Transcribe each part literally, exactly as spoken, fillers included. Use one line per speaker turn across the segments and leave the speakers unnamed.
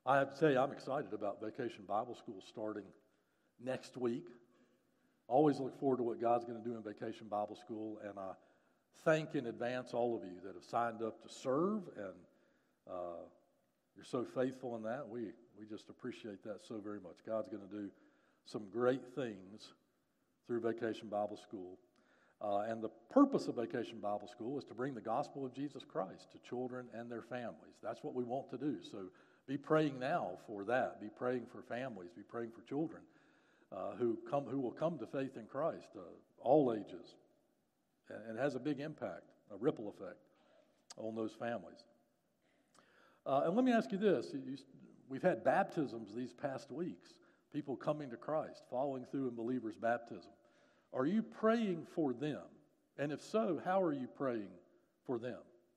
I have to tell you, I'm excited about Vacation Bible School starting next week. Always look forward to what God's going to do in Vacation Bible School, and I thank in advance all of you that have signed up to serve, and uh, you're so faithful in that. We we just appreciate that so very much. God's going to do some great things through Vacation Bible School. Uh, and the purpose of Vacation Bible School is to bring the gospel of Jesus Christ to children and their families. That's what we want to do. So be praying now for that. Be praying for families. Be praying for children uh, who come who will come to faith in Christ, uh, all ages. And, and it has a big impact, a ripple effect on those families. Uh, and let me ask you this. You, you, we've had baptisms these past weeks, people coming to Christ, following through in believers' baptism. Are you praying for them? And if so, how are you praying for them?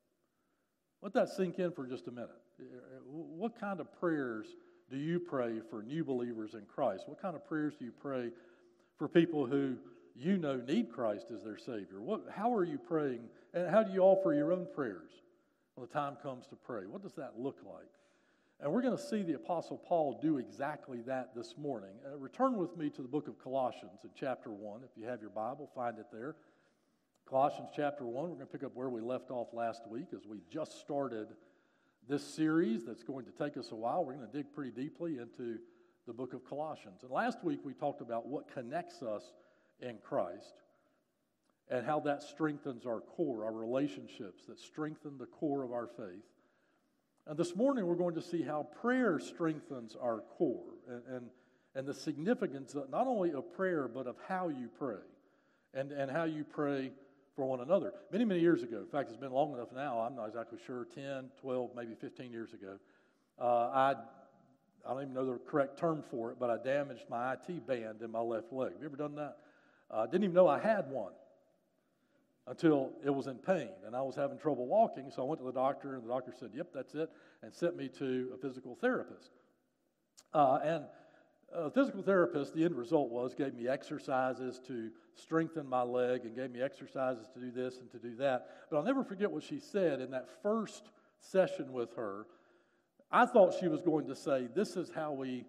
Let that sink in for just a minute. What kind of prayers do you pray for new believers in Christ? What kind of prayers do you pray for people who you know need Christ as their Savior? What, how are you praying, and how do you offer your own prayers when the time comes to pray? What does that look like? And we're going to see the Apostle Paul do exactly that this morning. Uh, return with me to the book of Colossians in chapter one. If you have your Bible, find it there. Colossians chapter one, we're going to pick up where we left off last week as we just started this series that's going to take us a while. We're going to dig pretty deeply into the book of Colossians. And last week we talked about what connects us in Christ and how that strengthens our core, our relationships that strengthen the core of our faith. And this morning we're going to see how prayer strengthens our core and, and, and the significance of not only of prayer but of how you pray and, and how you pray for one another. Many, many years ago, in fact, it's been long enough now, I'm not exactly sure, ten, twelve, maybe fifteen years ago, uh, I, I don't even know the correct term for it, but I damaged my I T band in my left leg. Have you ever done that? I uh, didn't even know I had one until it was in pain, and I was having trouble walking, so I went to the doctor, and the doctor said, yep, that's it, and sent me to a physical therapist. Uh, and a physical therapist, the end result was, gave me exercises to strengthen my leg and gave me exercises to do this and to do that. But I'll never forget what she said in that first session with her. I thought she was going to say, this is how we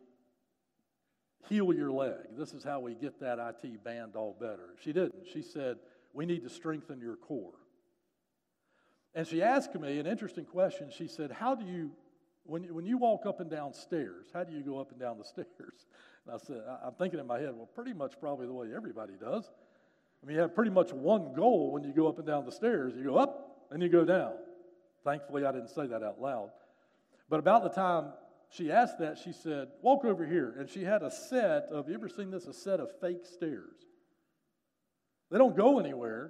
heal your leg. This is how we get that I T band all better. She didn't. She said, we need to strengthen your core. And she asked me an interesting question. She said, how do you, when you, when you walk up and down stairs, how do you go up and down the stairs? And I said, I'm thinking in my head, well, pretty much probably the way everybody does. I mean, you have pretty much one goal when you go up and down the stairs. You go up and you go down. Thankfully, I didn't say that out loud. But about the time she asked that, she said, walk over here. And she had a set of, you ever seen this, a set of fake stairs? They don't go anywhere.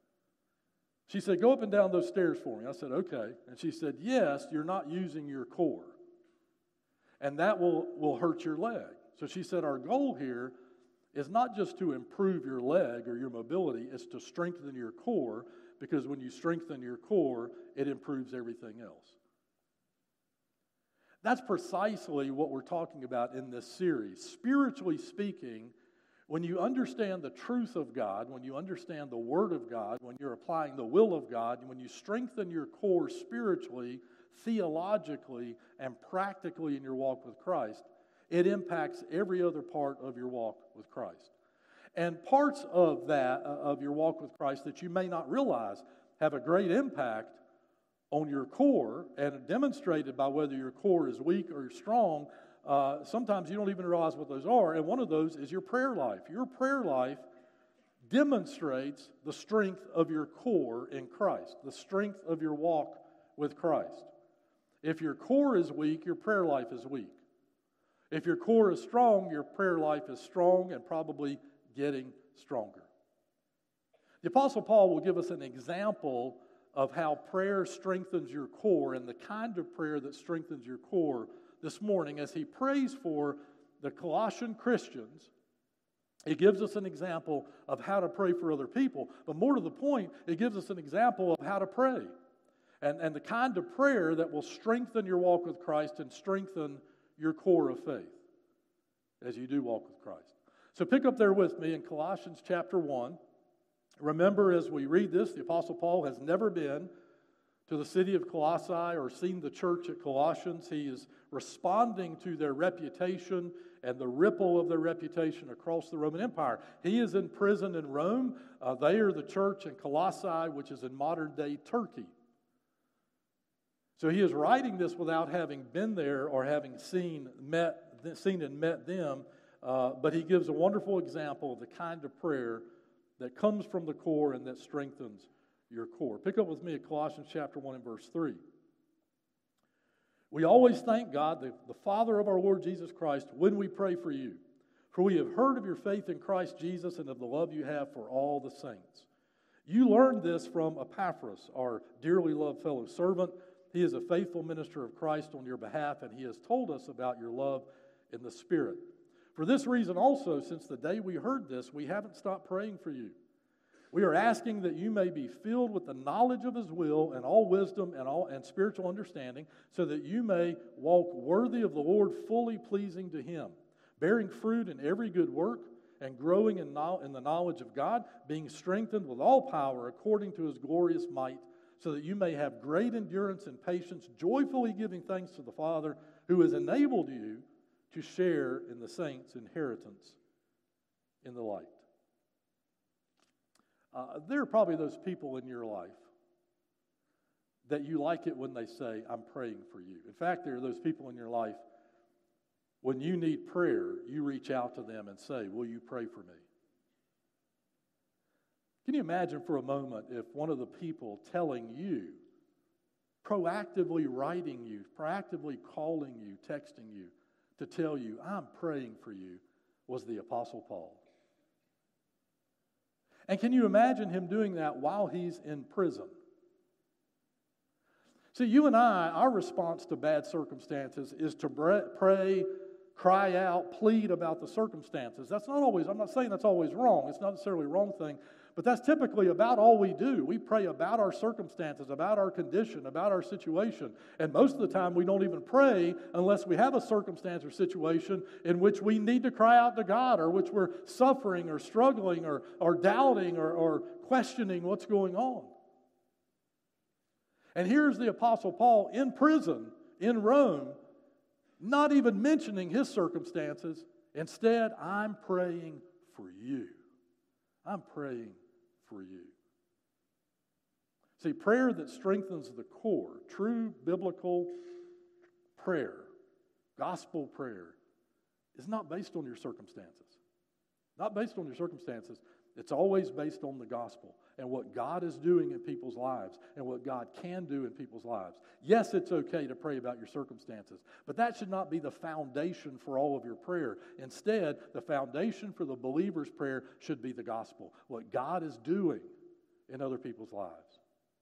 She said, go up and down those stairs for me. I said, okay. And she said, yes, you're not using your core. And that will, will hurt your leg. So she said, our goal here is not just to improve your leg or your mobility, it's to strengthen your core, because when you strengthen your core, it improves everything else. That's precisely what we're talking about in this series. Spiritually speaking, when you understand the truth of God, when you understand the Word of God, when you're applying the will of God, when you strengthen your core spiritually, theologically, and practically in your walk with Christ, it impacts every other part of your walk with Christ. And parts of that, uh, of your walk with Christ that you may not realize have a great impact on your core, and demonstrated by whether your core is weak or strong. Uh, sometimes you don't even realize what those are, and one of those is your prayer life. Your prayer life demonstrates the strength of your core in Christ, the strength of your walk with Christ. If your core is weak, your prayer life is weak. If your core is strong, your prayer life is strong and probably getting stronger. The Apostle Paul will give us an example of how prayer strengthens your core and the kind of prayer that strengthens your core this morning as he prays for the Colossian Christians. It gives us an example of how to pray for other people, but more to the point, it gives us an example of how to pray and, and the kind of prayer that will strengthen your walk with Christ and strengthen your core of faith as you do walk with Christ. So pick up there with me in Colossians chapter one. Remember, as we read this, the Apostle Paul has never been to the city of Colossae or seen the church at Colossians. He is responding to their reputation and the ripple of their reputation across the Roman Empire. He is in prison in Rome. Uh, they are the church in Colossae, which is in modern-day Turkey. So he is writing this without having been there or having seen, met, seen and met them, uh, but he gives a wonderful example of the kind of prayer that comes from the core and that strengthens your core. Pick up with me at Colossians chapter one and verse three. We always thank God, the, the Father of our Lord Jesus Christ, when we pray for you. For we have heard of your faith in Christ Jesus and of the love you have for all the saints. You learned this from Epaphras, our dearly loved fellow servant. He is a faithful minister of Christ on your behalf, and he has told us about your love in the Spirit. For this reason also, since the day we heard this, we haven't stopped praying for you. We are asking that you may be filled with the knowledge of his will and all wisdom and all and spiritual understanding, so that you may walk worthy of the Lord, fully pleasing to him, bearing fruit in every good work and growing in, no, in the knowledge of God, being strengthened with all power according to his glorious might, so that you may have great endurance and patience, joyfully giving thanks to the Father who has enabled you to share in the saints' inheritance in the light. Uh, there are probably those people in your life that you like it when they say, I'm praying for you. In fact, there are those people in your life, when you need prayer, you reach out to them and say, will you pray for me? Can you imagine for a moment if one of the people telling you, proactively writing you, proactively calling you, texting you, to tell you, I'm praying for you, was the Apostle Paul? And can you imagine him doing that while he's in prison? See, you and I, our response to bad circumstances is to pray, cry out, plead about the circumstances. That's not always, I'm not saying that's always wrong. It's not necessarily a wrong thing, but that's typically about all we do. We pray about our circumstances, about our condition, about our situation. And most of the time we don't even pray unless we have a circumstance or situation in which we need to cry out to God, or which we're suffering or struggling or, or doubting or, or questioning what's going on. And here's the Apostle Paul in prison in Rome, not even mentioning his circumstances. Instead, I'm praying for you. I'm praying for you. See, prayer that strengthens the core, true biblical prayer, gospel prayer, is not based on your circumstances. Not based on your circumstances. It's always based on the gospel and what God is doing in people's lives and what God can do in people's lives. Yes, it's okay to pray about your circumstances, but that should not be the foundation for all of your prayer. Instead, the foundation for the believer's prayer should be the gospel, what God is doing in other people's lives.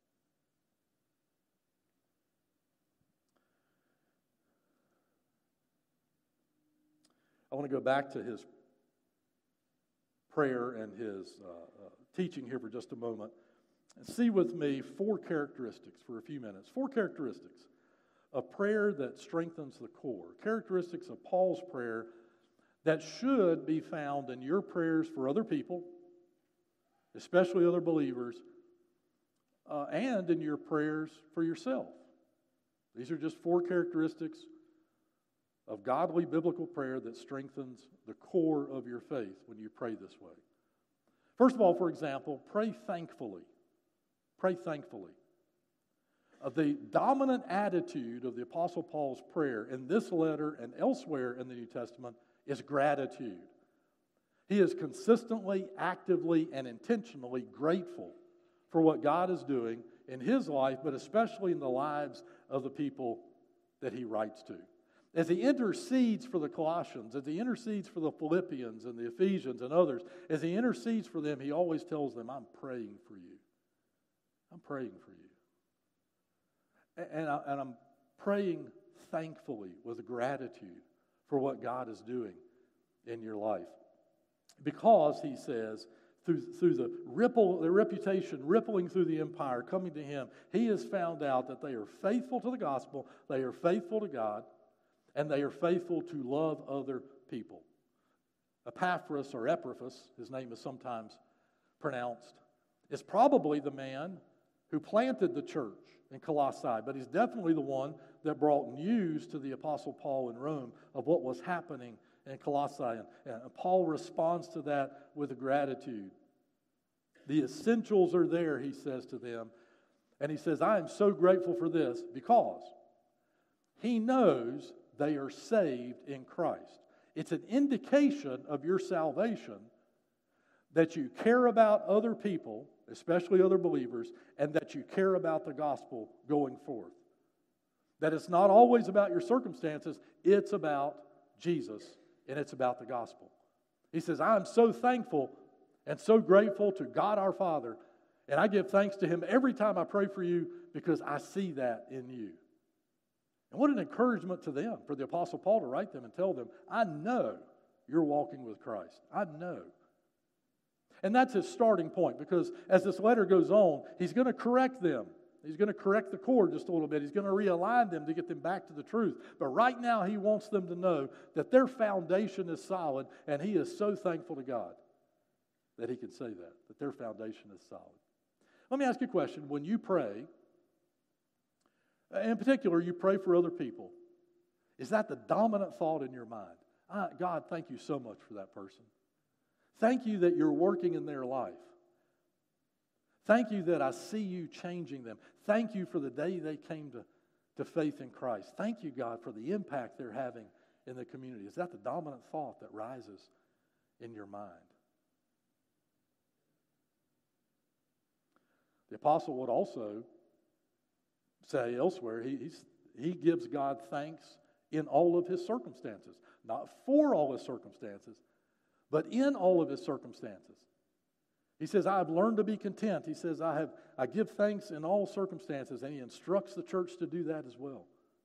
I want to go back to his prayer and his uh, uh, teaching here for just a moment, and see with me four characteristics for a few minutes. Four characteristics of prayer that strengthens the core. Characteristics of Paul's prayer that should be found in your prayers for other people, especially other believers, uh, and in your prayers for yourself. These are just four characteristics of godly biblical prayer that strengthens the core of your faith when you pray this way. First of all, for example, pray thankfully. Pray thankfully. Uh, the dominant attitude of the Apostle Paul's prayer in this letter and elsewhere in the New Testament is gratitude. He is consistently, actively, and intentionally grateful for what God is doing in his life, but especially in the lives of the people that he writes to. As he intercedes for the Colossians, as he intercedes for the Philippians and the Ephesians and others, as he intercedes for them, he always tells them, I'm praying for you. I'm praying for you. And, I, and I'm praying thankfully with gratitude for what God is doing in your life. Because, he says, through, through the ripple, the reputation rippling through the empire, coming to him, he has found out that they are faithful to the gospel, they are faithful to God, and they are faithful to love other people. Epaphras, or Epaphras, his name is sometimes pronounced, is probably the man who planted the church in Colossae, but he's definitely the one that brought news to the Apostle Paul in Rome of what was happening in Colossae. And, and Paul responds to that with gratitude. The essentials are there, he says to them. And he says, I am so grateful for this because he knows they are saved in Christ. It's an indication of your salvation that you care about other people, especially other believers, and that you care about the gospel going forth. That it's not always about your circumstances, it's about Jesus, and it's about the gospel. He says, I am so thankful and so grateful to God our Father, and I give thanks to Him every time I pray for you because I see that in you. And what an encouragement to them, for the Apostle Paul to write them and tell them, I know you're walking with Christ. I know. And that's his starting point, because as this letter goes on, he's going to correct them. He's going to correct the cord just a little bit. He's going to realign them to get them back to the truth. But right now, he wants them to know that their foundation is solid, and he is so thankful to God that he can say that, that their foundation is solid. Let me ask you a question. When you pray, in particular, you pray for other people, is that the dominant thought in your mind? Ah, God, thank you so much for that person. Thank you that you're working in their life. Thank you that I see you changing them. Thank you for the day they came to, to faith in Christ. Thank you, God, for the impact they're having in the community. Is that the dominant thought that rises in your mind? The apostle would also say elsewhere, he, he's, he gives God thanks in all of his circumstances. Not for all his circumstances, but in all of his circumstances. He says, I have learned to be content. He says, I have I give thanks in all circumstances, and he instructs the church to do that as well.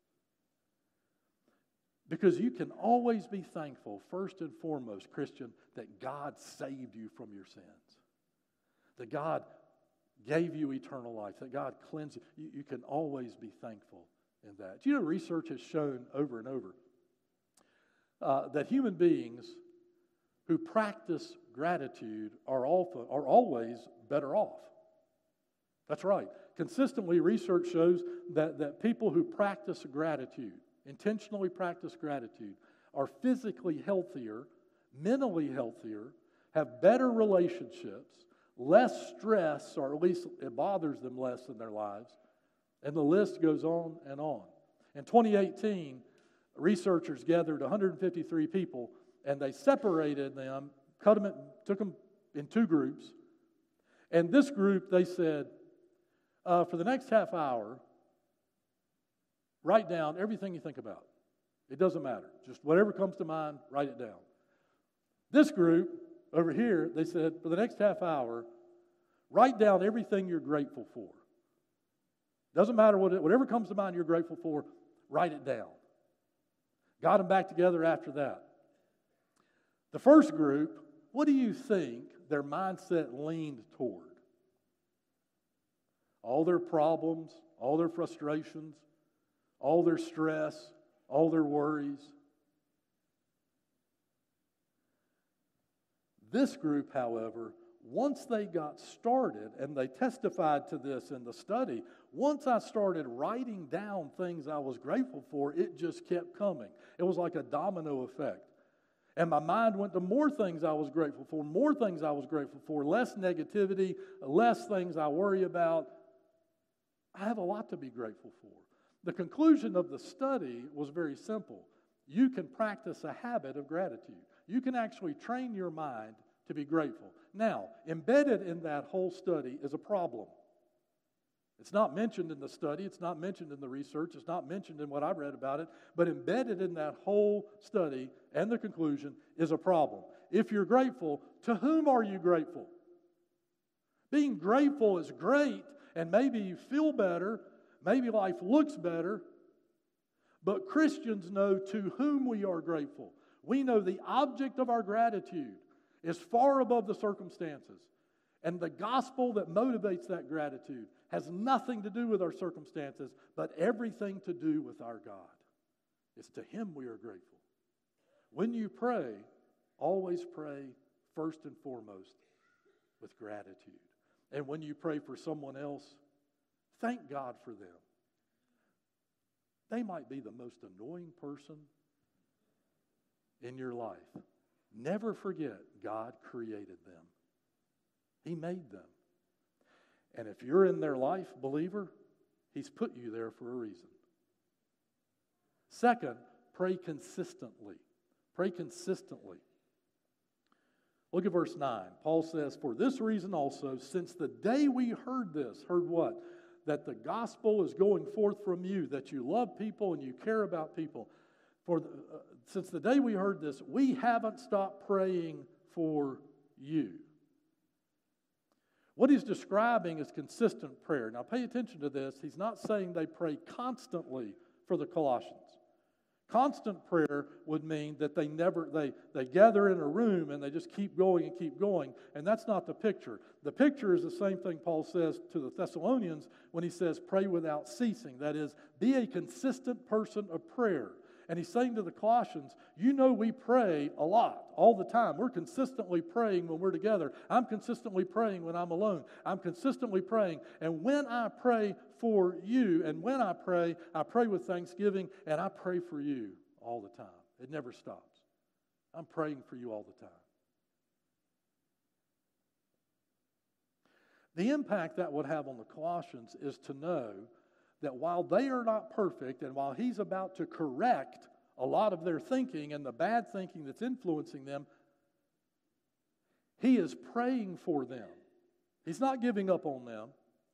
Because you can always be thankful, first and foremost, Christian, that God saved you from your sins. That God gave you eternal life, that God cleansed you. You, you can always be thankful in that. You know, research has shown over and over uh, that human beings who practice gratitude are often are always better off. That's right. Consistently, research shows that, that people who practice gratitude, intentionally practice gratitude, are physically healthier, mentally healthier, have better relationships, less stress, or at least it bothers them less in their lives, and the list goes on and on. In twenty eighteen, researchers gathered one hundred fifty-three people, and they separated them, cut them, in, took them in two groups. And this group, they said, uh, for the next half hour, write down everything you think about. It doesn't matter. Just whatever comes to mind, write it down. This group over here, they said, for the next half hour, write down everything you're grateful for. Doesn't matter what it, whatever comes to mind you're grateful for, write it down. Got them back together after that. The first group, what do you think their mindset leaned toward? All their problems, all their frustrations, all their stress, all their worries. This group, however, once they got started, and they testified to this in the study, once I started writing down things I was grateful for, it just kept coming. It was like a domino effect. And my mind went to more things I was grateful for, more things I was grateful for, less negativity, less things I worry about. I have a lot to be grateful for. The conclusion of the study was very simple. You can practice a habit of gratitude. You can actually train your mind to be grateful. Now, embedded in that whole study is a problem. It's not mentioned in the study. It's not mentioned in the research. It's not mentioned in what I read about it. But embedded in that whole study and the conclusion is a problem. If you're grateful, to whom are you grateful? Being grateful is great, and maybe you feel better. Maybe life looks better. But Christians know to whom we are grateful. We know the object of our gratitude is far above the circumstances. And the gospel that motivates that gratitude has nothing to do with our circumstances, but everything to do with our God. It's to Him we are grateful. When you pray, always pray first and foremost with gratitude. And when you pray for someone else, Thank God for them. They might be the most annoying person in your life. Never forget God created them. He made them. And if you're in their life, believer, He's put you there for a reason. Second, pray consistently. Pray consistently. Look at verse nine. Paul says, "For this reason also, since the day we heard this," heard what? That the gospel is going forth from you, that you love people and you care about people. For the, uh, since the day we heard this, we haven't stopped praying for you. What he's describing is consistent prayer. Now pay attention to this. He's not saying they pray constantly for the Colossians. Constant prayer would mean that they never, they, they gather in a room and they just keep going and keep going. And that's not the picture. The picture is the same thing Paul says to the Thessalonians when he says, pray without ceasing. That is, be a consistent person of prayer. And he's saying to the Colossians, you know we pray a lot, all the time. We're consistently praying when we're together. I'm consistently praying when I'm alone. I'm consistently praying. And when I pray for you, and when I pray, I pray with thanksgiving, and I pray for you all the time. It never stops. I'm praying for you all the time. The impact that would have on the Colossians is to know that while they are not perfect, and while he's about to correct a lot of their thinking and the bad thinking that's influencing them, he is praying for them. He's not giving up on them.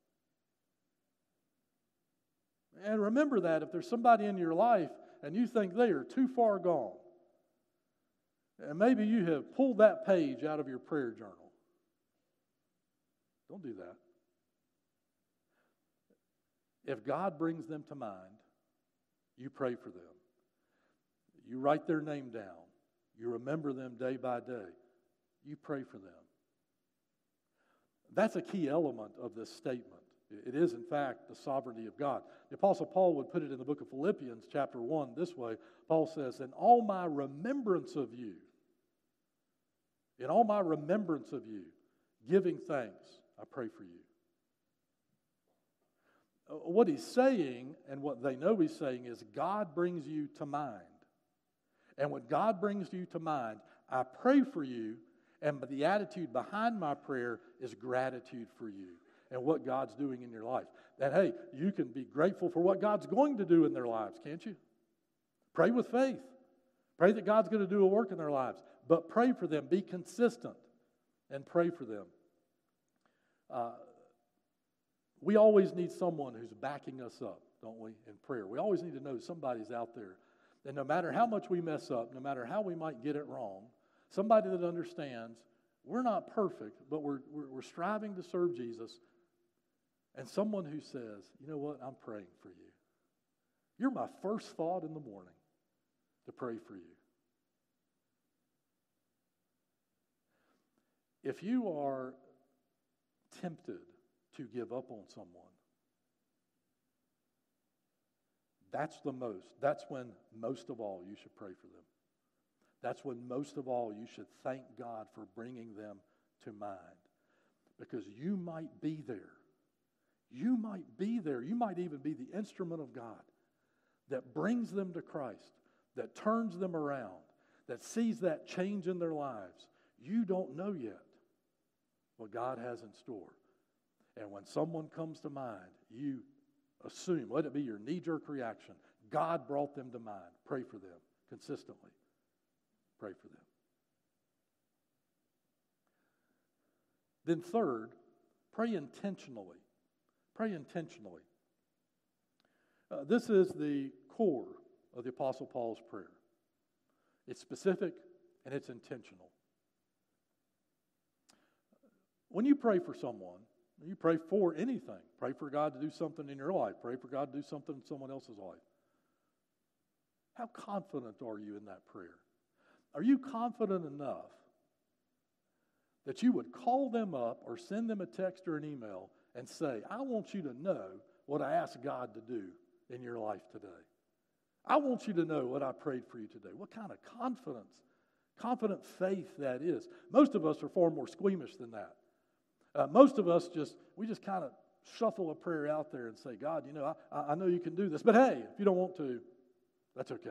And remember that if there's somebody in your life and you think they are too far gone, and maybe you have pulled that page out of your prayer journal, don't do that. If God brings them to mind, you pray for them. You write their name down. You remember them day by day. You pray for them. That's a key element of this statement. It is, in fact, the sovereignty of God. The Apostle Paul would put it in the book of Philippians, chapter one, this way. Paul says, in all my remembrance of you, in all my remembrance of you, giving thanks, I pray for you. What he's saying, and what they know he's saying, is God brings you to mind. And when God brings you to mind, I pray for you, and the attitude behind my prayer is gratitude for you and what God's doing in your life. That, hey, you can be grateful for what God's going to do in their lives, can't you? Pray with faith. Pray that God's going to do a work in their lives. But pray for them. Be consistent and pray for them. Uh, We always need someone who's backing us up, don't we, in prayer. We always need to know somebody's out there. And no matter how much we mess up, no matter how we might get it wrong, somebody that understands we're not perfect, but we're, we're, we're striving to serve Jesus, and someone who says, you know what, I'm praying for you. You're my first thought in the morning to pray for you. If you are tempted to give up on someone, that's the most, that's when most of all you should pray for them. That's when most of all you should thank God for bringing them to mind. Because you might be there. You might be there. You might even be the instrument of God that brings them to Christ, that turns them around, that sees that change in their lives. You don't know yet what God has in store. And when someone comes to mind, you assume, let it be your knee-jerk reaction, God brought them to mind. Pray for them consistently. Pray for them. Then third, pray intentionally. Pray intentionally. Uh, this is the core of the Apostle Paul's prayer. It's specific and it's intentional. When you pray for someone, you pray for anything. Pray for God to do something in your life. Pray for God to do something in someone else's life. How confident are you in that prayer? Are you confident enough that you would call them up or send them a text or an email and say, I want you to know what I asked God to do in your life today. I want you to know what I prayed for you today. What kind of confidence, confident faith that is. Most of us are far more squeamish than that. Uh, most of us just, we just kind of shuffle a prayer out there and say, God, you know, I, I know you can do this, but hey, if you don't want to, that's okay.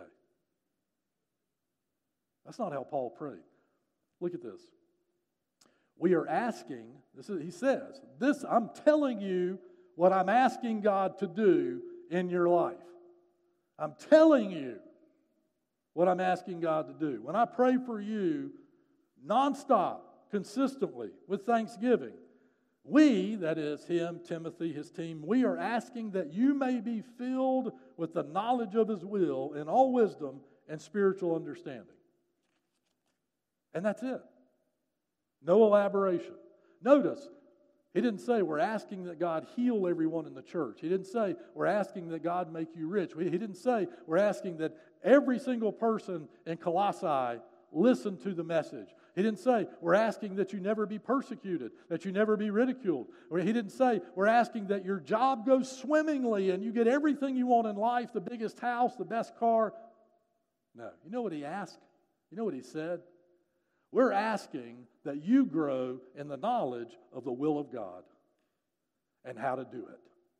That's not how Paul prayed. Look at this. We are asking, this is, he says, this, I'm telling you what I'm asking God to do in your life. I'm telling you what I'm asking God to do. When I pray for you nonstop, consistently, with thanksgiving, we, that is him, Timothy, his team, we are asking that you may be filled with the knowledge of his will in all wisdom and spiritual understanding. And that's it. No elaboration. Notice, he didn't say we're asking that God heal everyone in the church. He didn't say we're asking that God make you rich. He didn't say we're asking that every single person in Colossae listen to the message. He didn't say we're asking that you never be persecuted, that you never be ridiculed. Or he didn't say we're asking that your job goes swimmingly and you get everything you want in life, the biggest house, the best car. No. You know what he asked? You know what he said? We're asking that you grow in the knowledge of the will of God and how to do it.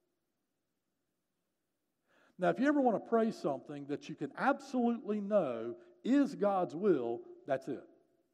Now, if you ever want to pray something that you can absolutely know is God's will, that's it.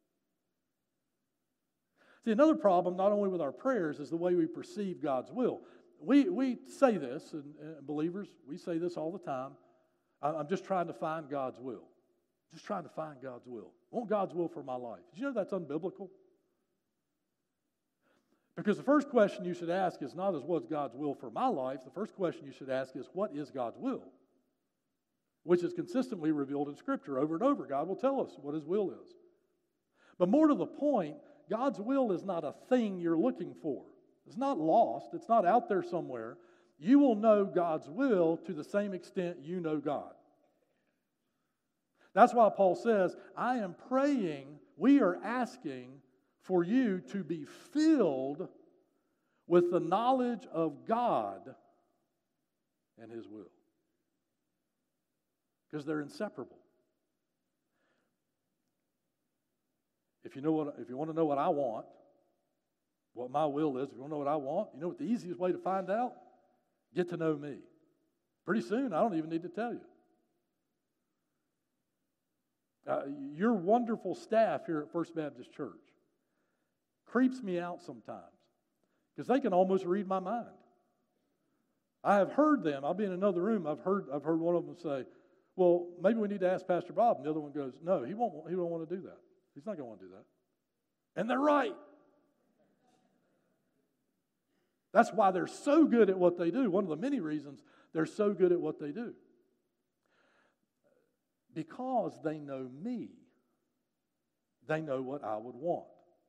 See, another problem, not only with our prayers, is the way we perceive God's will. We, we say this, and, and believers, we say this all the time. I'm just trying to find God's will. Just trying to find God's will. I want God's will for my life. Did you know that's unbiblical? Because the first question you should ask is not as what's God's will for my life. The first question you should ask is what is God's will? Which is consistently revealed in Scripture over and over. God will tell us what his will is. But more to the point, God's will is not a thing you're looking for. It's not lost. It's not out there somewhere. You will know God's will to the same extent you know God. That's why Paul says, I am praying, we are asking for you to be filled with the knowledge of God and his will. Because they're inseparable. If you know what, if you want to know what I want, what my will is, if you want to know what I want, you know what the easiest way to find out? Get to know me. Pretty soon, I don't even need to tell you. Uh, your wonderful staff here at First Baptist Church creeps me out sometimes because they can almost read my mind. I have heard them. I'll be in another room. I've heard I've heard one of them say, "Well, maybe we need to ask Pastor Bob." And the other one goes, "No, he won't. He won't want to do that. He's not going to want to do that." And they're right. That's why they're so good at what they do. One of the many reasons they're so good at what they do. Because they know me. They know what I would want.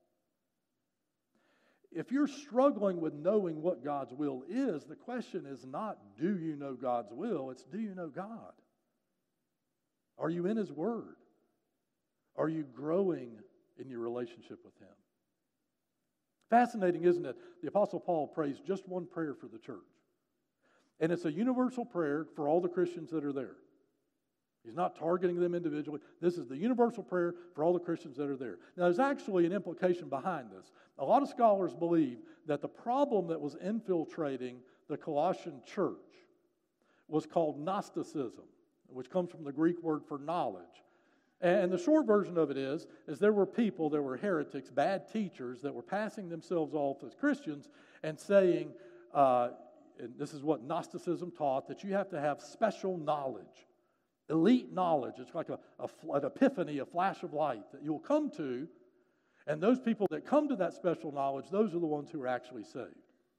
If you're struggling with knowing what God's will is, the question is not, do you know God's will? It's, do you know God? Are you in his word? Are you growing in your relationship with him? Fascinating, isn't it? The Apostle Paul prays just one prayer for the church. And it's a universal prayer for all the Christians that are there. He's not targeting them individually. This is the universal prayer for all the Christians that are there. Now, there's actually an implication behind this. A lot of scholars believe that the problem that was infiltrating the Colossian church was called Gnosticism, which comes from the Greek word for knowledge. And the short version of it is, is there were people, there were heretics, bad teachers that were passing themselves off as Christians and saying, uh, and this is what Gnosticism taught, that you have to have special knowledge. Elite knowledge. It's like a, a, an epiphany, a flash of light that you'll come to. And those people that come to that special knowledge, those are the ones who are actually saved.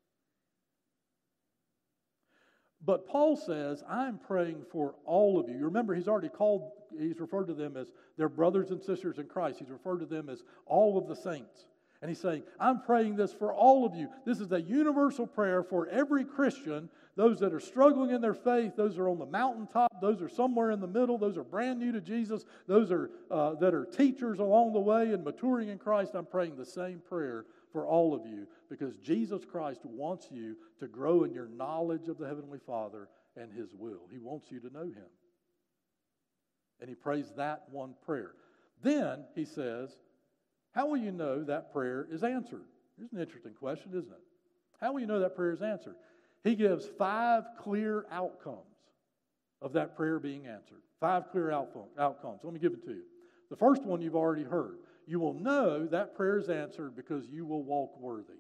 But Paul says, I'm praying for all of you. You remember, he's already called, he's referred to them as their brothers and sisters in Christ. He's referred to them as all of the saints. And he's saying, I'm praying this for all of you. This is a universal prayer for every Christian, those that are struggling in their faith, those that are on the mountaintop, those are somewhere in the middle, those are brand new to Jesus, those are uh, that are teachers along the way and maturing in Christ. I'm praying the same prayer for all of you because Jesus Christ wants you to grow in your knowledge of the Heavenly Father and his will. He wants you to know him. And he prays that one prayer. Then he says, how will you know that prayer is answered? Here's an interesting question, isn't it? How will you know that prayer is answered? He gives five clear outcomes of that prayer being answered. Five clear outcomes. Let me give it to you. The first one you've already heard. You will know that prayer is answered because you will walk worthy.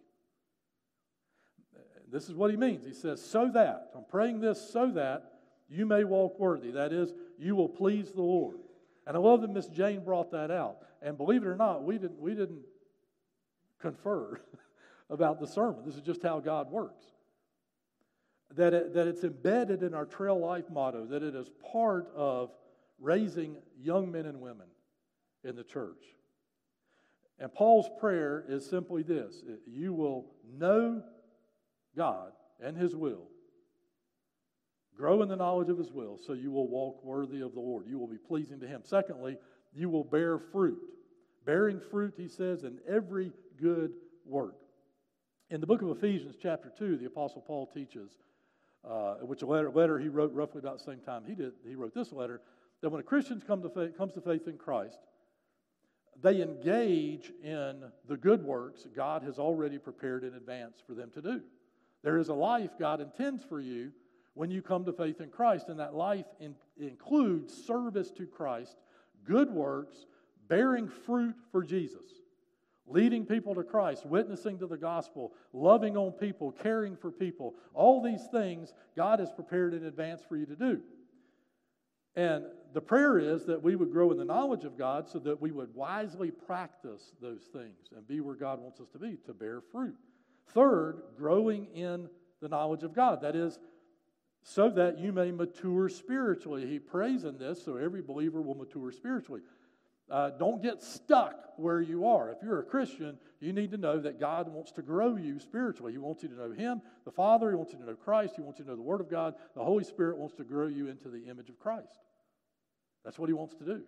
This is what he means. He says, so that, I'm praying this so that you may walk worthy. That is, you will please the Lord. And I love that Miss Jane brought that out. And believe it or not, we didn't, we didn't confer about the sermon. This is just how God works. That, it, that it's embedded in our Trail Life motto, that it is part of raising young men and women in the church. And Paul's prayer is simply this: you will know God and His will, grow in the knowledge of His will, so you will walk worthy of the Lord. You will be pleasing to Him. Secondly, you will bear fruit. Bearing fruit, he says, in every good work. In the book of Ephesians, chapter two, the Apostle Paul teaches, uh, which a letter, letter he wrote roughly about the same time he did, he wrote this letter, that when a Christian come to faith, comes to faith in Christ, they engage in the good works God has already prepared in advance for them to do. There is a life God intends for you when you come to faith in Christ, and that life in, includes service to Christ, good works, bearing fruit for Jesus, leading people to Christ, witnessing to the gospel, loving on people, caring for people. All these things God has prepared in advance for you to do. And the prayer is that we would grow in the knowledge of God so that we would wisely practice those things and be where God wants us to be, to bear fruit. Third, growing in the knowledge of God. That is, so that you may mature spiritually. He prays in this so every believer will mature spiritually. Uh, don't get stuck where you are. If you're a Christian, you need to know that God wants to grow you spiritually. He wants you to know Him, the Father. He wants you to know Christ. He wants you to know the Word of God. The Holy Spirit wants to grow you into the image of Christ. That's what He wants to do.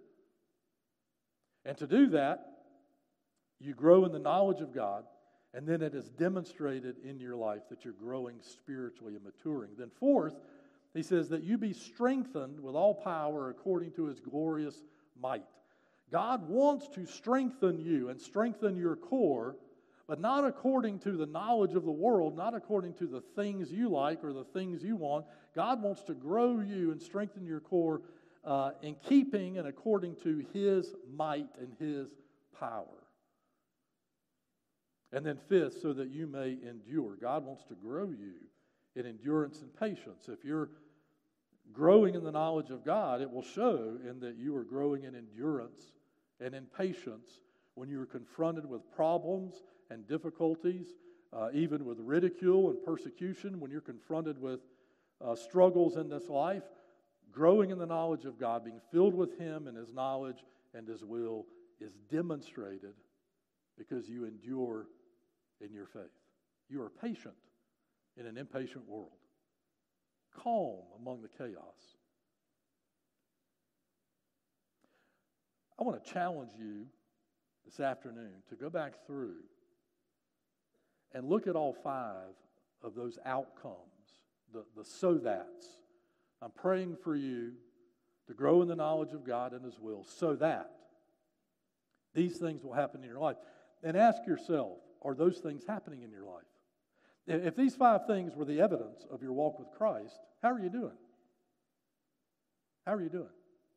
And to do that, you grow in the knowledge of God, and then it is demonstrated in your life that you're growing spiritually and maturing. Then fourth, he says that you be strengthened with all power according to His glorious might. God wants to strengthen you and strengthen your core, but not according to the knowledge of the world, not according to the things you like or the things you want. God wants to grow you and strengthen your core uh, in keeping and according to His might and His power. And then fifth, so that you may endure. God wants to grow you in endurance and patience. If you're growing in the knowledge of God, it will show in that you are growing in endurance and in patience when you are confronted with problems and difficulties, uh, even with ridicule and persecution, when you're confronted with uh, struggles in this life. Growing in the knowledge of God, being filled with Him and His knowledge and His will is demonstrated because you endure in your faith. You are patient in an impatient world, calm among the chaos. I want to challenge you this afternoon to go back through and look at all five of those outcomes, the, the so that's. I'm praying for you to grow in the knowledge of God and His will so that these things will happen in your life. And ask yourself, are those things happening in your life? If these five things were the evidence of your walk with Christ, how are you doing? How are you doing?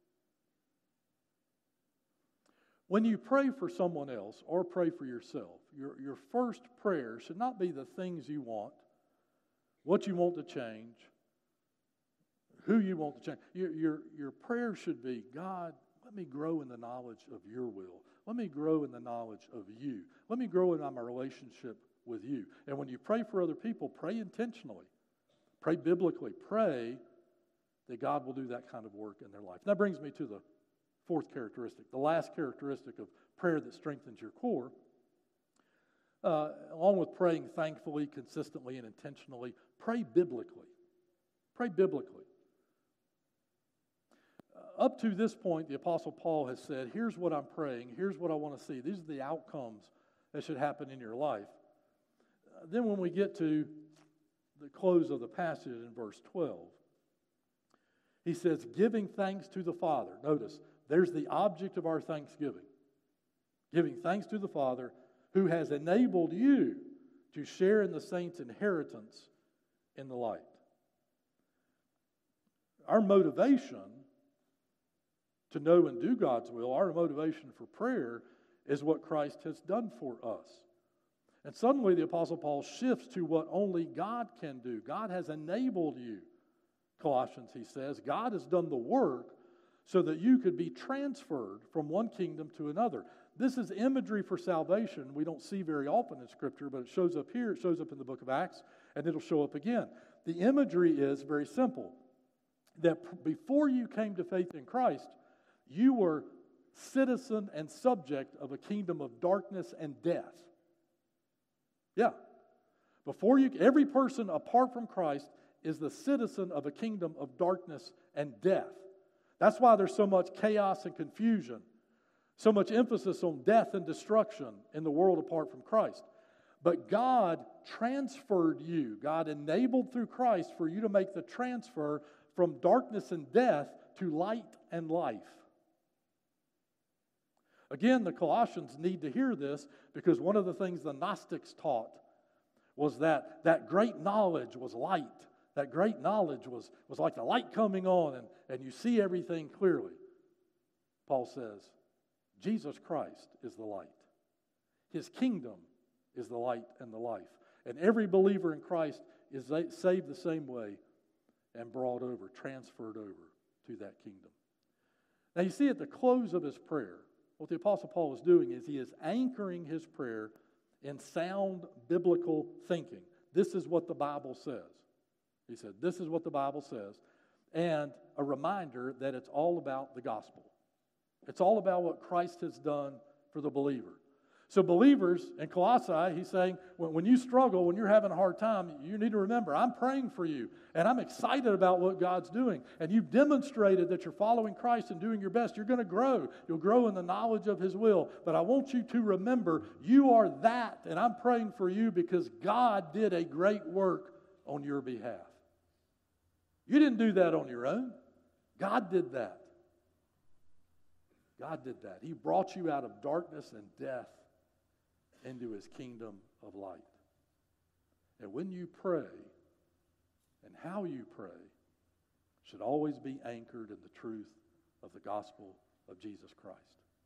When you pray for someone else or pray for yourself, your, your first prayer should not be the things you want, what you want to change, who you want to change. Your, your, your prayer should be, God, let me grow in the knowledge of your will. Let me grow in the knowledge of you. Let me grow in my relationship with you. And when you pray for other people, pray intentionally. Pray biblically. Pray that God will do that kind of work in their life. And that brings me to the fourth characteristic, the last characteristic of prayer that strengthens your core. Uh, along with praying thankfully, consistently, and intentionally, pray biblically. Pray biblically. Up to this point, the Apostle Paul has said, here's what I'm praying, here's what I want to see. These are the outcomes that should happen in your life. Uh, then when we get to the close of the passage in verse twelve, he says, giving thanks to the Father. Notice, there's the object of our thanksgiving. Giving thanks to the Father who has enabled you to share in the saints' inheritance in the light. Our motivation to know and do God's will, our motivation for prayer, is what Christ has done for us. And suddenly the Apostle Paul shifts to what only God can do. God has enabled you, Colossians, he says. God has done the work so that you could be transferred from one kingdom to another. This is imagery for salvation we don't see very often in Scripture, but it shows up here, it shows up in the book of Acts, and it'll show up again. The imagery is very simple, that before you came to faith in Christ, you were citizen and subject of a kingdom of darkness and death. Yeah. Before you, every person apart from Christ is the citizen of a kingdom of darkness and death. That's why there's so much chaos and confusion, so much emphasis on death and destruction in the world apart from Christ. But God transferred you. God enabled through Christ for you to make the transfer from darkness and death to light and life. Again, the Colossians need to hear this because one of the things the Gnostics taught was that that great knowledge was light. That great knowledge was, was like the light coming on and, and you see everything clearly. Paul says, Jesus Christ is the light. His kingdom is the light and the life. And every believer in Christ is saved the same way and brought over, transferred over to that kingdom. Now you see at the close of his prayer, what the Apostle Paul is doing is he is anchoring his prayer in sound biblical thinking. This is what the Bible says. He said, this is what the Bible says. And a reminder that it's all about the gospel. It's all about what Christ has done for the believer. So believers in Colossae, he's saying, when, when you struggle, when you're having a hard time, you need to remember, I'm praying for you, and I'm excited about what God's doing. And you've demonstrated that you're following Christ and doing your best. You're going to grow. You'll grow in the knowledge of his will. But I want you to remember, you are that, and I'm praying for you because God did a great work on your behalf. You didn't do that on your own. God did that. God did that. He brought you out of darkness and death into his kingdom of light. And when you pray, and how you pray, should always be anchored in the truth of the gospel of Jesus Christ.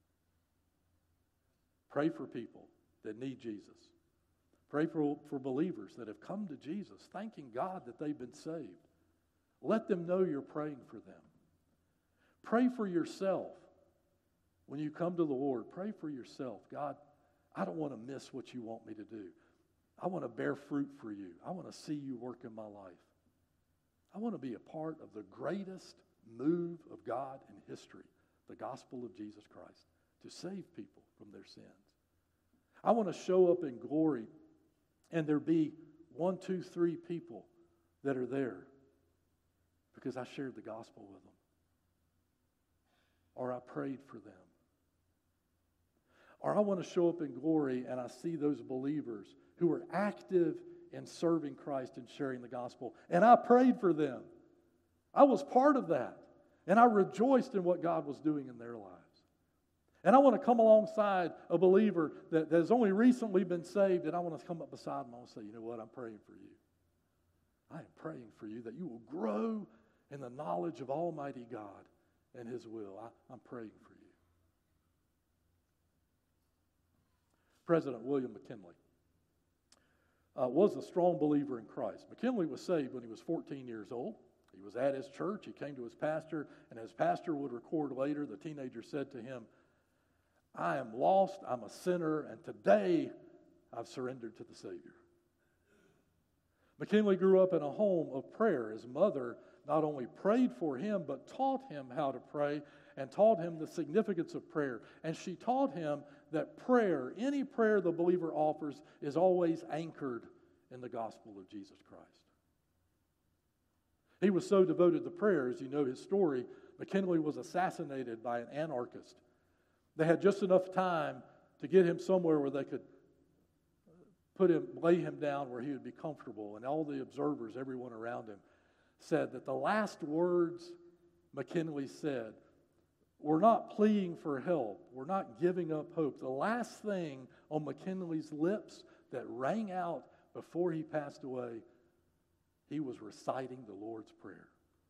Pray for people that need Jesus. Pray for, for believers that have come to Jesus, thanking God that they've been saved. Let them know you're praying for them. Pray for yourself. When you come to the Lord, pray for yourself. God, I don't want to miss what you want me to do. I want to bear fruit for you. I want to see you work in my life. I want to be a part of the greatest move of God in history, the gospel of Jesus Christ, to save people from their sins. I want to show up in glory and there be one, two, three people that are there because I shared the gospel with them. Or I prayed for them. Or I want to show up in glory and I see those believers who are active in serving Christ and sharing the gospel. And I prayed for them. I was part of that. And I rejoiced in what God was doing in their lives. And I want to come alongside a believer that, that has only recently been saved, and I want to come up beside him and say, you know what, I'm praying for you. I am praying for you that you will grow in the knowledge of Almighty God and his will. I, I'm praying for you. President William McKinley uh, was a strong believer in Christ. McKinley was saved when he was fourteen years old. He was at his church. He came to his pastor, and as pastor would record later, the teenager said to him, I am lost, I'm a sinner, and today I've surrendered to the Savior. McKinley grew up in a home of prayer. His mother not only prayed for him, but taught him how to pray and taught him the significance of prayer. And she taught him that prayer, any prayer the believer offers, is always anchored in the gospel of Jesus Christ. He was so devoted to prayer, as you know his story, McKinley was assassinated by an anarchist. They had just enough time to get him somewhere where they could put him, lay him down where he would be comfortable. And all the observers, everyone around him, said that the last words McKinley said were not pleading for help. We're not giving up hope. The last thing on McKinley's lips that rang out before he passed away, he was reciting the Lord's Prayer.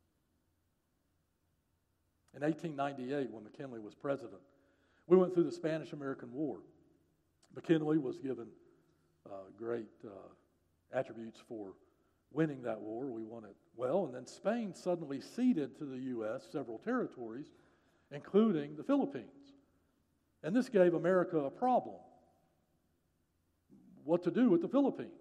In eighteen ninety-eight, when McKinley was president, we went through the Spanish-American War. McKinley was given uh, great uh, attributes for winning that war. We won it well. And then Spain suddenly ceded to the U S several territories, including the Philippines. And this gave America a problem. What to do with the Philippines?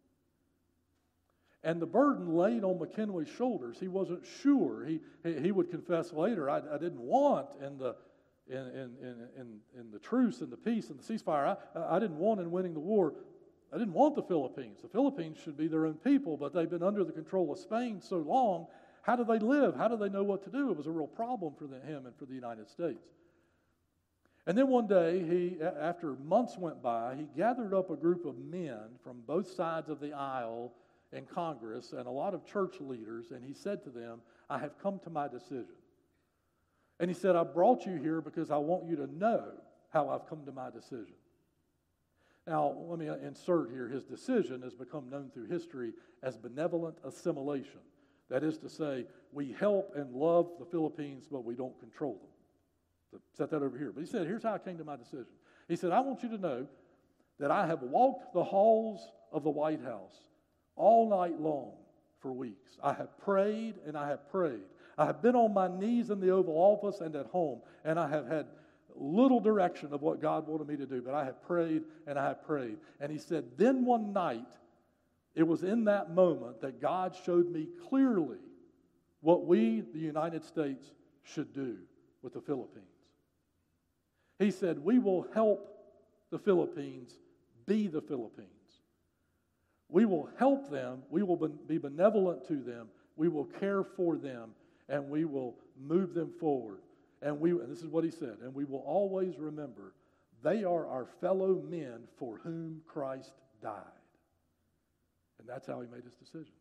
And the burden laid on McKinley's shoulders. He wasn't sure. He, he, he would confess later, I, I didn't want in the, in, in, in, in, in the truce and the peace and the ceasefire, I, I didn't want in winning the war, I didn't want the Philippines. The Philippines should be their own people, but they've been under the control of Spain so long. How do they live? How do they know what to do? It was a real problem for the, him and for the United States. And then one day, he, after months went by, he gathered up a group of men from both sides of the aisle in Congress and a lot of church leaders, and he said to them, I have come to my decision. And he said, I brought you here because I want you to know how I've come to my decision. Now, let me insert here, his decision has become known through history as benevolent assimilation. That is to say, we help and love the Philippines, but we don't control them. So set that over here. But he said, here's how I came to my decision. He said, I want you to know that I have walked the halls of the White House all night long for weeks. I have prayed and I have prayed. I have been on my knees in the Oval Office and at home, and I have had little direction of what God wanted me to do, but I have prayed and I have prayed. And he said, then one night, it was in that moment that God showed me clearly what we, the United States, should do with the Philippines. He said, we will help the Philippines be the Philippines. We will help them, we will be benevolent to them, we will care for them, and we will move them forward. And we, and this is what he said, and we will always remember, they are our fellow men for whom Christ died. And that's how he made his decision.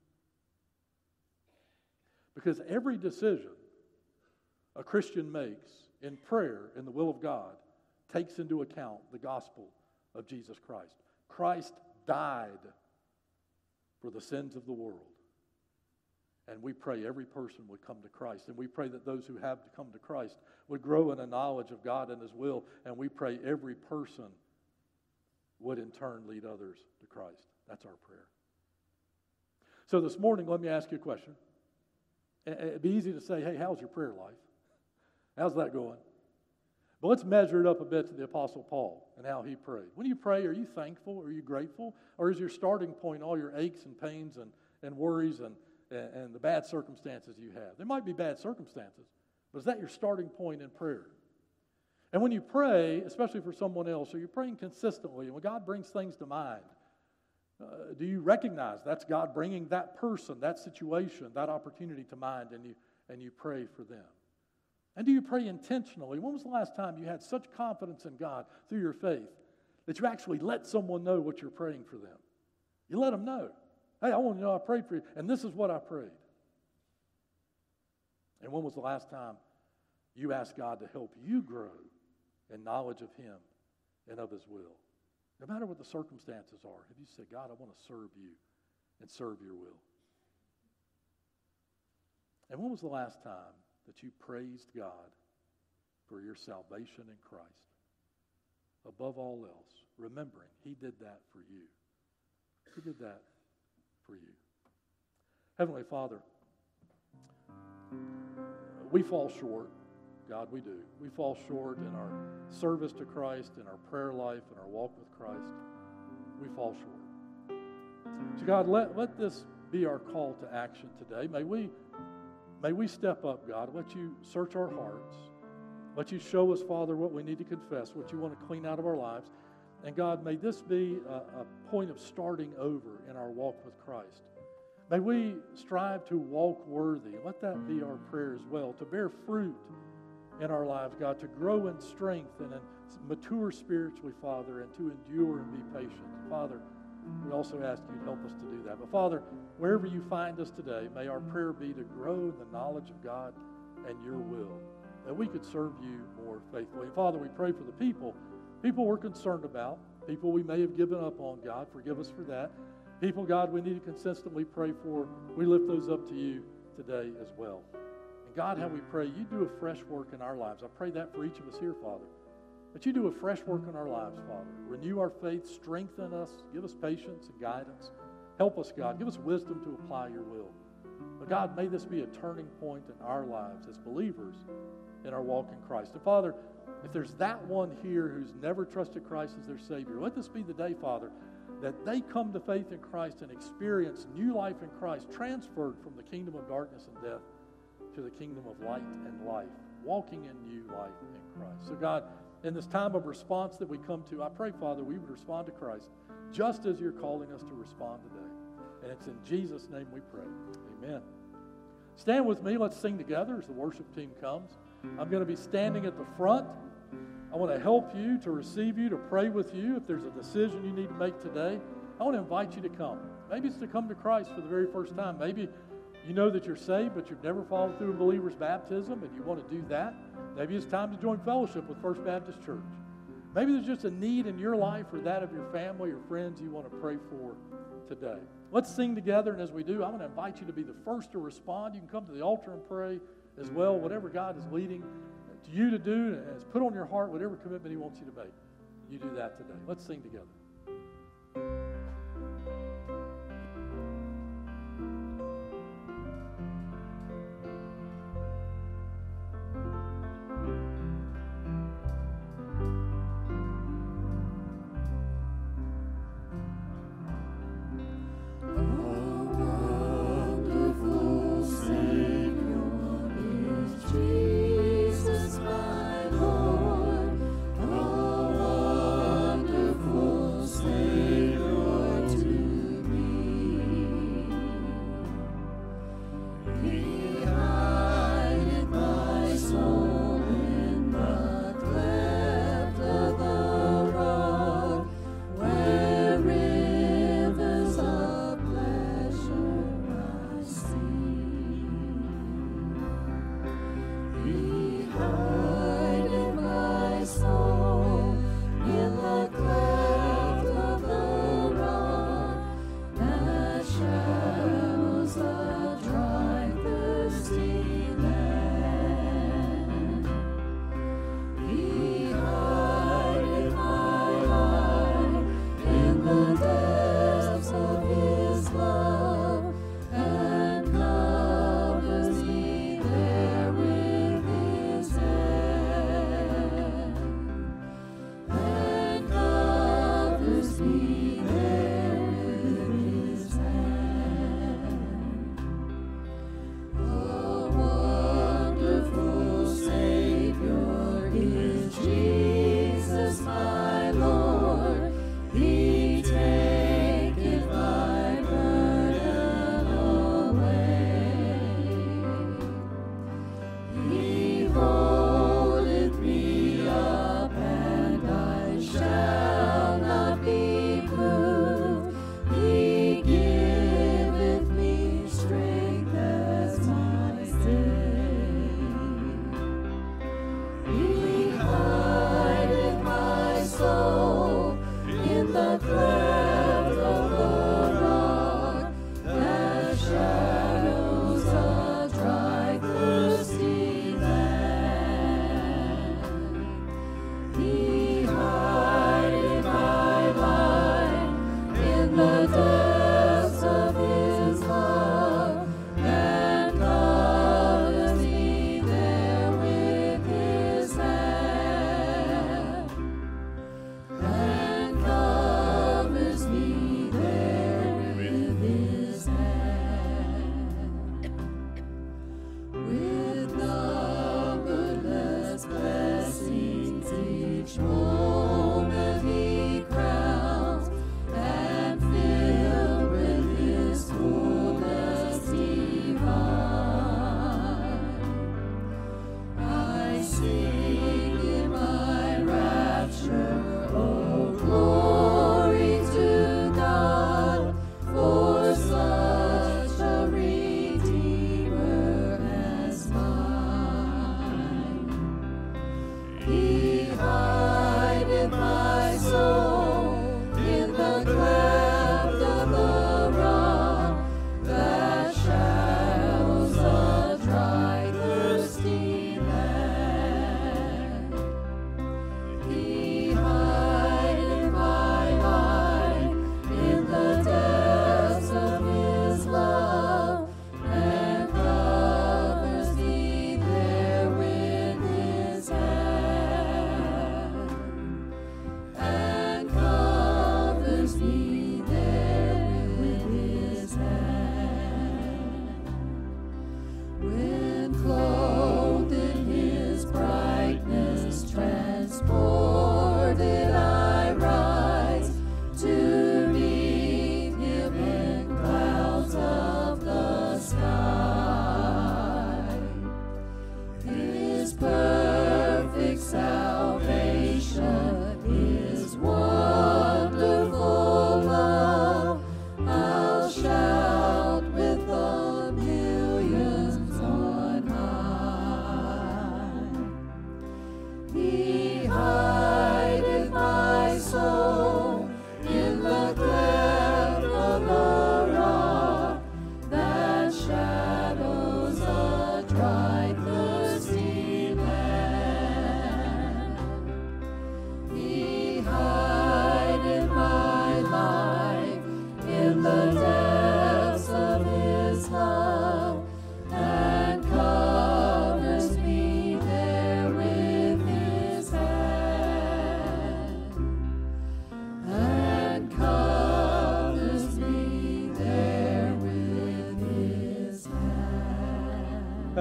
Because every decision a Christian makes in prayer, in the will of God, takes into account the gospel of Jesus Christ. Christ died for the sins of the world. And we pray every person would come to Christ. And we pray that those who have to come to Christ would grow in a knowledge of God and His will. And we pray every person would in turn lead others to Christ. That's our prayer. So this morning, let me ask you a question. It'd be easy to say, hey, how's your prayer life? How's that going? But let's measure it up a bit to the Apostle Paul and how he prayed. When you pray, are you thankful? Are you grateful? Or is your starting point all your aches and pains and, and worries and, and, and the bad circumstances you have? There might be bad circumstances, but is that your starting point in prayer? And when you pray, especially for someone else, are you praying consistently? And when God brings things to mind, uh, do you recognize that's God bringing that person, that situation, that opportunity to mind, and you, and you pray for them? And do you pray intentionally? When was the last time you had such confidence in God through your faith that you actually let someone know what you're praying for them? You let them know. Hey, I want to know I prayed for you, and this is what I prayed. And when was the last time you asked God to help you grow in knowledge of Him and of His will? No matter what the circumstances are, have you said, God, I want to serve you and serve your will? And when was the last time that you praised God for your salvation in Christ? Above all else, remembering He did that for you. He did that for you. Heavenly Father, we fall short. God, we do. We fall short in our service to Christ, in our prayer life, in our walk with Christ. We fall short. So God, let, let this be our call to action today. May we May we step up, God. Let you search our hearts. Let you show us, Father, what we need to confess, what you want to clean out of our lives. And God, may this be a, a point of starting over in our walk with Christ. May we strive to walk worthy. Let that be our prayer as well, to bear fruit in our lives, God, to grow in strength and in mature spiritually, Father, and to endure and be patient. Father, we also ask you to help us to do that. But Father, wherever you find us today, may our prayer be to grow in the knowledge of God and your will, that we could serve you more faithfully. And Father, we pray for the people, people we're concerned about, people we may have given up on, God, forgive us for that. People, God, we need to consistently pray for. We lift those up to you today as well. And God, how we pray, you do a fresh work in our lives. I pray that for each of us here, Father. That you do a fresh work in our lives, Father. Renew our faith, strengthen us, give us patience and guidance. Help us, God. Give us wisdom to apply your will. But God, may this be a turning point in our lives as believers in our walk in Christ. And Father, if there's that one here who's never trusted Christ as their Savior, let this be the day, Father, that they come to faith in Christ and experience new life in Christ, transferred from the kingdom of darkness and death to the kingdom of light and life, walking in new life in Christ. So God, in this time of response that we come to, I pray, Father, we would respond to Christ just as you're calling us to respond today. And it's in Jesus' name we pray. Amen. Stand with me. Let's sing together as the worship team comes. I'm going to be standing at the front. I want to help you, to receive you, to pray with you. If there's a decision you need to make today, I want to invite you to come. Maybe it's to come to Christ for the very first time. Maybe you know that you're saved, but you've never followed through in believer's baptism, and you want to do that. Maybe it's time to join fellowship with First Baptist Church. Maybe there's just a need in your life or that of your family or friends you want to pray for today. Let's sing together, and as we do, I'm going to invite you to be the first to respond. You can come to the altar and pray as well, whatever God is leading to you to do, and has put on your heart whatever commitment he wants you to make. You do that today. Let's sing together.
Shall not be moved.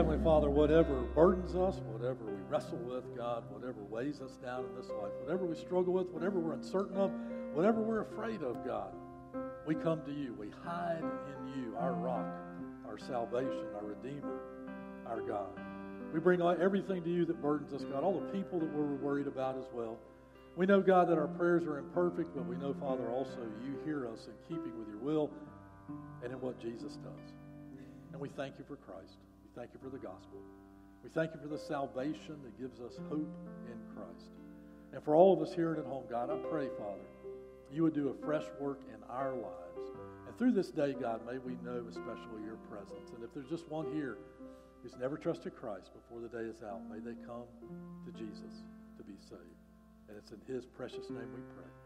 Heavenly Father, whatever burdens us, whatever we wrestle with, God, whatever weighs us down in this life, whatever we struggle with, whatever we're uncertain of, whatever we're afraid of, God, we come to you. We hide in you, our rock, our salvation, our Redeemer, our God. We bring everything to you that burdens us, God, all the people that we're worried about as well. We know, God, that our prayers are imperfect, but we know, Father, also you hear us in keeping with your will and in what Jesus does. And we thank you for Christ. We thank you for the gospel. We thank you for the salvation that gives us hope in Christ. And for all of us here and at home, God, I pray, Father, you would do a fresh work in our lives. And through this day, God, may we know especially your presence. And if there's just one here who's never trusted Christ before the day is out, may they come to Jesus to be saved. And it's in his precious name we pray.